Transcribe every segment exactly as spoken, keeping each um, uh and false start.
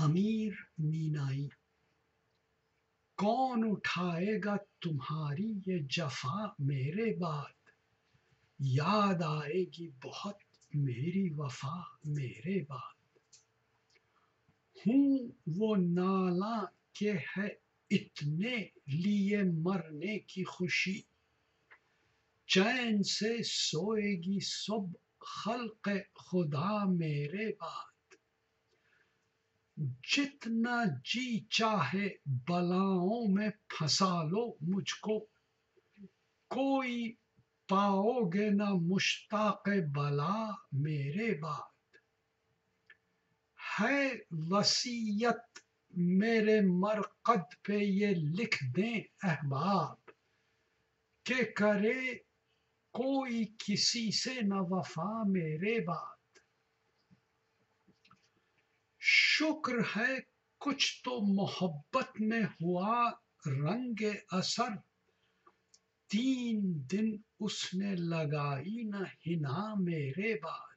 امیر مینائی۔ کون اٹھائے گا تمہاری یہ جفا میرے بعد، یاد آئے گی بہت میری وفا میرے بعد۔ ہوں وہ نالاں کہ ہے اتنے لیے مرنے کی خوشی، چین سے سوئے گی صبح خلق خدا میرے بعد۔ جتنا جی چاہے بلاؤں میں پھنسا لو مجھ کو، کوئی پاؤ گے نہ مشتاق بلا میرے بعد۔ ہے وصیت میرے مرقد پہ یہ لکھ دیں احباب، کہ کرے کوئی کسی سے نہ وفا میرے بعد۔ شکر ہے کچھ تو محبت میں ہوا رنگ اثر، تین دن اس نے لگائی نہ حنا میرے بعد۔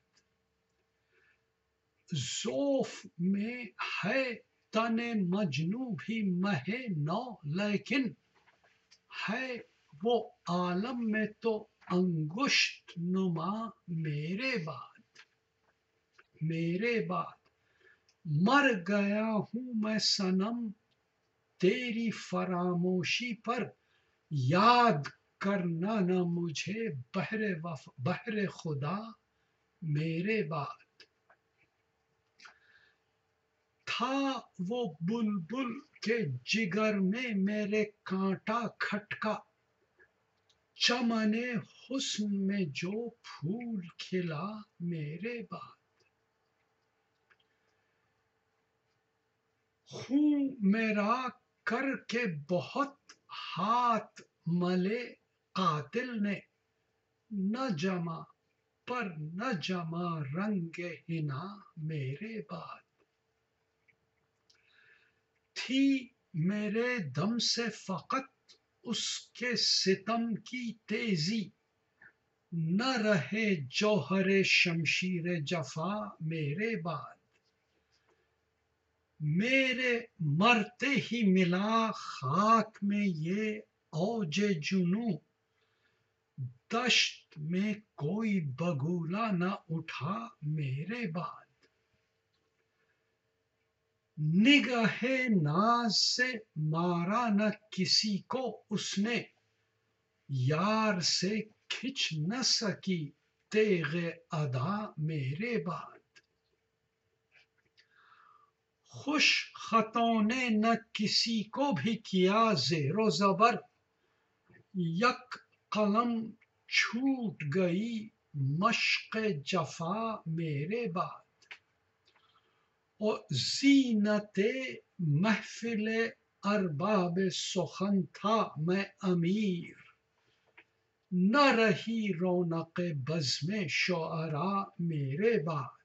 ذوف میں ہے تن مجنوں بھی مہ نو، لیکن ہے وہ عالم میں تو انگشت نما میرے بعد۔ میرے بعد مر گیا ہوں میں صنم تیری فراموشی پر، یاد کرنا نہ مجھے بہر وف بہر خدا میرے بعد۔ تھا وہ بلبل کے جگر میں میرے کانٹا کھٹکا، چمن حسن میں جو پھول کھلا میرے بعد۔ خوں میرا کر کے بہت ہاتھ ملے قاتل نے، نہ جما پر نہ جما رنگ حنا میرے بعد۔ تھی میرے دم سے فقط اس کے ستم کی تیزی، نہ رہے جوہر شمشیر جفا میرے بعد۔ میرے مرتے ہی ملا خاک میں یہ اوج جنوں، دشت میں کوئی بگولا نہ اٹھا میرے بعد۔ نگہ ناز سے مارا نہ کسی کو اس نے، یار سے کھنچ نہ سکی تیغ ادا میرے بعد۔ خوش خطوں نے نہ کسی کو بھی کیا زیر و زبر، یک قلم چھوٹ گئی مشق جفا میرے بعد۔ اور زینت محفل ارباب سخن تھا میں امیر، نہ رہی رونق بزم شعراء میرے بعد۔